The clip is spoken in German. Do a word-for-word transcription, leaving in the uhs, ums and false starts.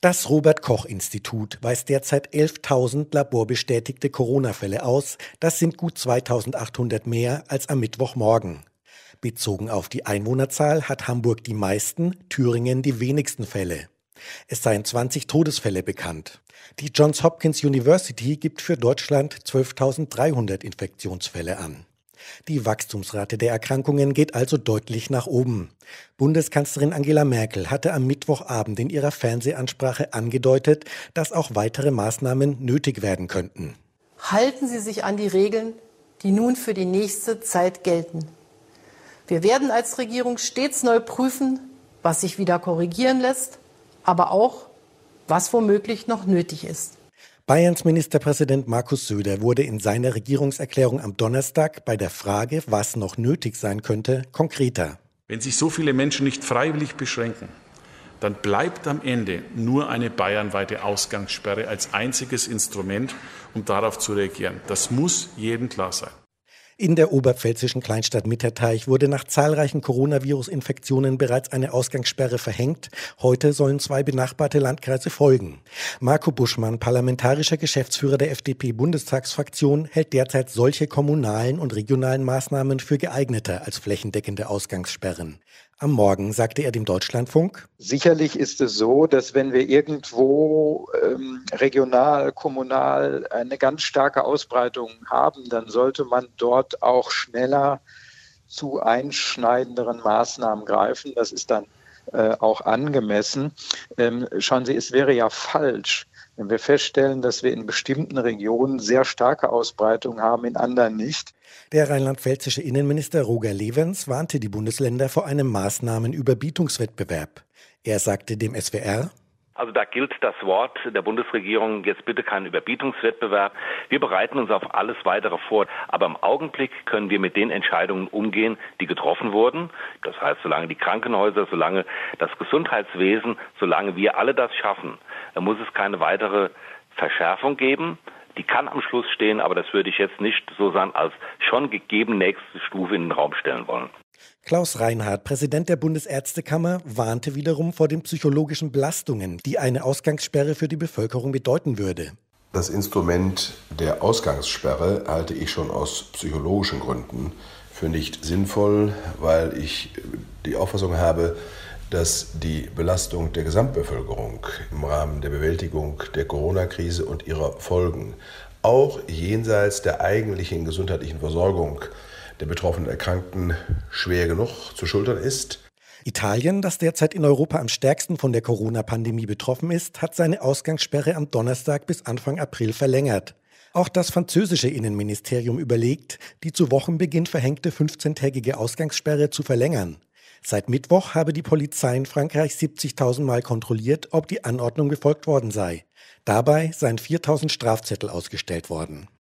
Das Robert-Koch-Institut weist derzeit elftausend laborbestätigte Corona-Fälle aus. Das sind gut zweitausendachthundert mehr als am Mittwochmorgen. Bezogen auf die Einwohnerzahl hat Hamburg die meisten, Thüringen die wenigsten Fälle. Es seien zwanzig Todesfälle bekannt. Die Johns Hopkins University gibt für Deutschland zwölftausenddreihundert Infektionsfälle an. Die Wachstumsrate der Erkrankungen geht also deutlich nach oben. Bundeskanzlerin Angela Merkel hatte am Mittwochabend in ihrer Fernsehansprache angedeutet, dass auch weitere Maßnahmen nötig werden könnten. Halten Sie sich an die Regeln, die nun für die nächste Zeit gelten. Wir werden als Regierung stets neu prüfen, was sich wieder korrigieren lässt, aber auch, was womöglich noch nötig ist. Bayerns Ministerpräsident Markus Söder wurde in seiner Regierungserklärung am Donnerstag bei der Frage, was noch nötig sein könnte, konkreter. Wenn sich so viele Menschen nicht freiwillig beschränken, dann bleibt am Ende nur eine bayernweite Ausgangssperre als einziges Instrument, um darauf zu reagieren. Das muss jedem klar sein. In der oberpfälzischen Kleinstadt Mitterteich wurde nach zahlreichen Coronavirus-Infektionen bereits eine Ausgangssperre verhängt. Heute sollen zwei benachbarte Landkreise folgen. Marco Buschmann, parlamentarischer Geschäftsführer der F D P-Bundestagsfraktion, hält derzeit solche kommunalen und regionalen Maßnahmen für geeigneter als flächendeckende Ausgangssperren. Am Morgen sagte er dem Deutschlandfunk: Sicherlich ist es so, dass wenn wir irgendwo ähm, regional, kommunal eine ganz starke Ausbreitung haben, dann sollte man dort auch schneller zu einschneidenderen Maßnahmen greifen. Das ist dann äh, auch angemessen. Ähm, schauen Sie, es wäre ja falsch, wenn wir feststellen, dass wir in bestimmten Regionen sehr starke Ausbreitung haben, in anderen nicht. Der rheinland-pfälzische Innenminister Roger Levens warnte die Bundesländer vor einem Maßnahmenüberbietungswettbewerb. Er sagte dem S W R: Also da gilt das Wort der Bundesregierung, jetzt bitte kein Überbietungswettbewerb. Wir bereiten uns auf alles Weitere vor. Aber im Augenblick können wir mit den Entscheidungen umgehen, die getroffen wurden. Das heißt, solange die Krankenhäuser, solange das Gesundheitswesen, solange wir alle das schaffen, muss es keine weitere Verschärfung geben. Die kann am Schluss stehen, aber das würde ich jetzt nicht so sagen als schon gegeben nächste Stufe in den Raum stellen wollen. Klaus Reinhardt, Präsident der Bundesärztekammer, warnte wiederum vor den psychologischen Belastungen, die eine Ausgangssperre für die Bevölkerung bedeuten würde. Das Instrument der Ausgangssperre halte ich schon aus psychologischen Gründen für nicht sinnvoll, weil ich die Auffassung habe, dass die Belastung der Gesamtbevölkerung im Rahmen der Bewältigung der Corona-Krise und ihrer Folgen auch jenseits der eigentlichen gesundheitlichen Versorgung der betroffenen Erkrankten schwer genug zu schultern ist. Italien, das derzeit in Europa am stärksten von der Corona-Pandemie betroffen ist, hat seine Ausgangssperre am Donnerstag bis Anfang April verlängert. Auch das französische Innenministerium überlegt, die zu Wochenbeginn verhängte fünfzehntägige Ausgangssperre zu verlängern. Seit Mittwoch habe die Polizei in Frankreich siebzigtausend Mal kontrolliert, ob die Anordnung befolgt worden sei. Dabei seien viertausend Strafzettel ausgestellt worden.